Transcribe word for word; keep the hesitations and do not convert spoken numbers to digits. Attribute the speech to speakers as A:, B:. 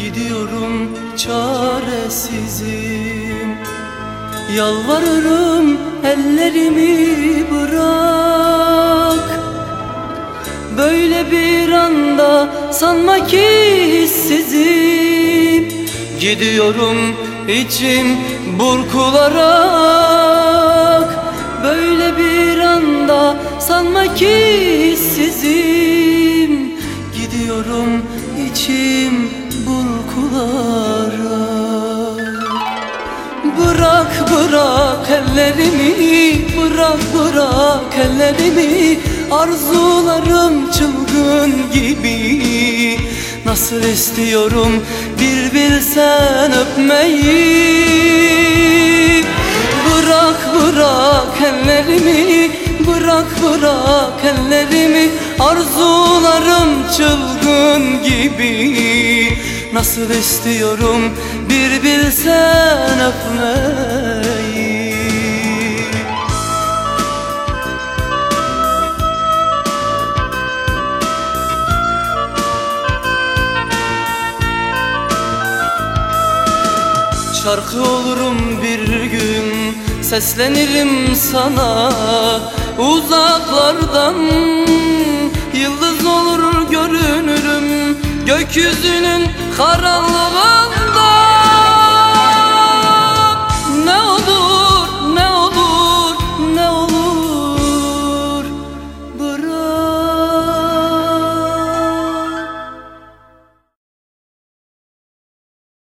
A: gidiyorum çaresizim. Yalvarırım ellerimi bırak. Böyle bir anda sanma ki hissizim. Gidiyorum içim burkularak. Böyle bir anda sanma ki hissizim. Gidiyorum içim burkularak. Bırak bırak ellerimi, bırak bırak ellerimi. Arzularım çılgın gibi. Nasıl istiyorum bir bilsen öpmeyi. Bırak bırak ellerimi, bırak bırak ellerimi. Arzularım çılgın gibi. Nasıl istiyorum bir bilsen öpmeyi. Şarkı olurum bir gün, seslenirim sana uzaklardan. Yıldız olur görünürüm gökyüzünün karanlığında.